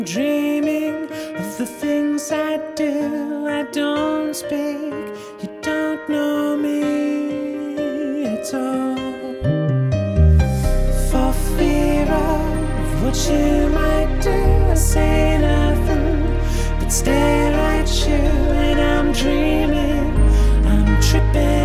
Dreaming of the things I do. I don't speak, you don't know me at all. For fear of what you might do, I say nothing but stare at you. And I'm dreaming, I'm tripping.